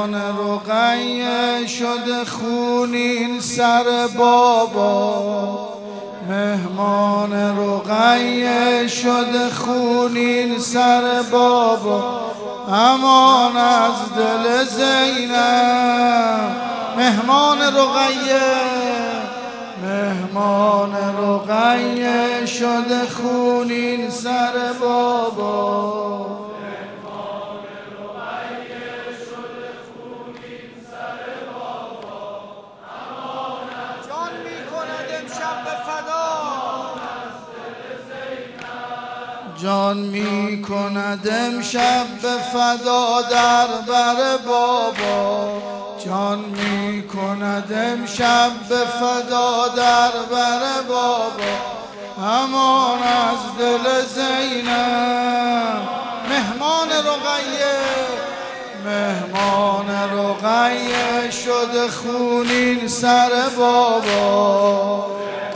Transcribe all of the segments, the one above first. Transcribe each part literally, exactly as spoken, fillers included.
مهمان رقیه شده خونین سر بابا، مهمان رقیه شده خونین سر بابا، امان از دل زینب. مهمان رقیه مهمان رقیه شده خونین سر بابا، جان می کند امشب به فدا در بر بابا، جان می کند امشب به فدا در بر بابا، امان از دل زینب. مهمان رقیه مهمان رقیه شده خونین سر بابا،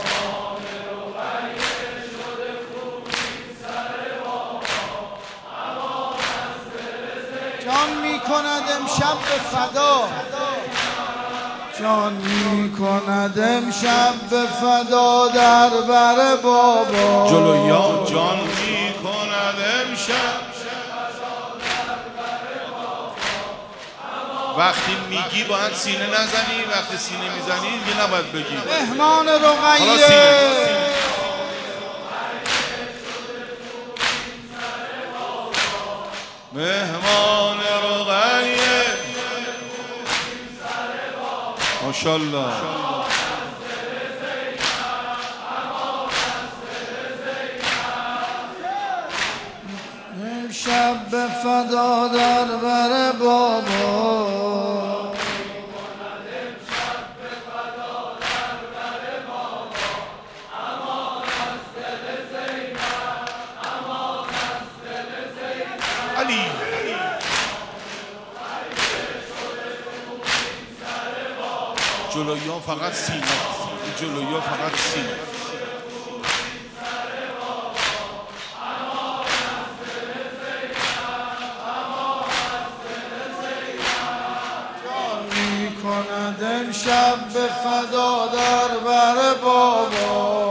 جان می کند امشب به فدا، جان می کند امشب به فدا در بر بابا. جلویا جان می کند امشب. وقتی میگی باید سینه نزنی، وقتی سینه میزنی دیگه نباید بگی. مهمان رقیه مهمان رقیه ماشاءالله. امشب به فدا در بر بابا، علی جلویا فقط سینه، جلویا فقط سینه. جان می کند امشب به فدا در بر بابا،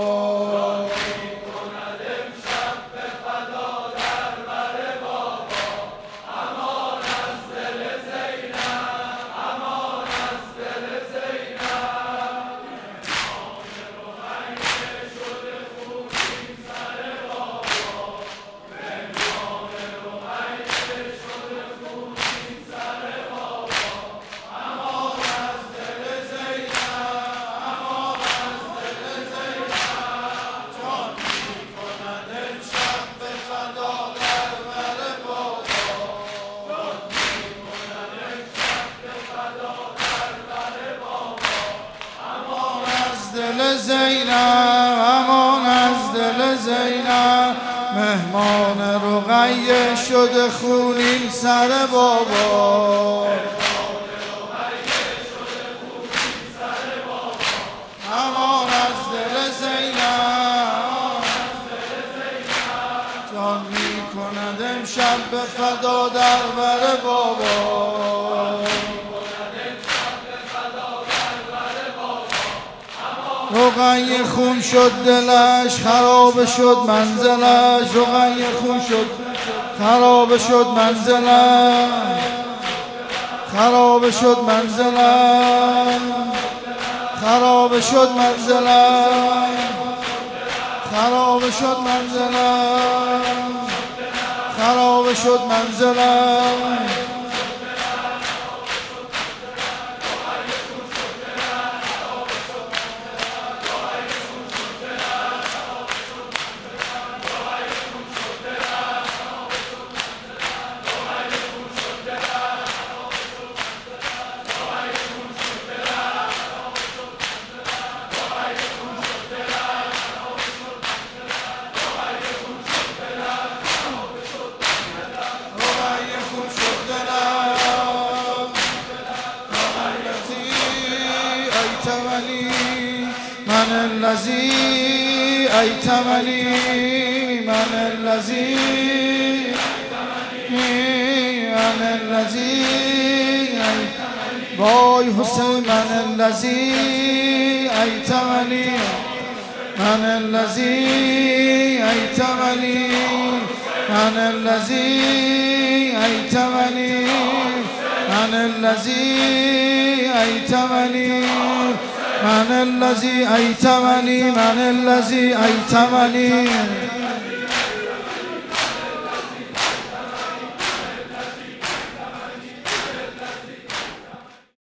دل زینب امان از دل زینب. مهمان رقیه شده خونین سر بابا، امان از دل زینب. جان می کند امشب به فدا در بر بابا، رقیه خون شد دلش خراب شد منزلش، رقیه خون شد خراب شد منزلش، خراب شد منزلش، خراب شد منزلش، خراب شد منزلش، خراب شد منزلش. من الذي أيتمني من الذي من الذي وای حسین من الذی ایتمنی من الذی ایتمنی من الذی ایتمنی من الذی ایتمنی من الذی ایتمنی من الذی ایتمنی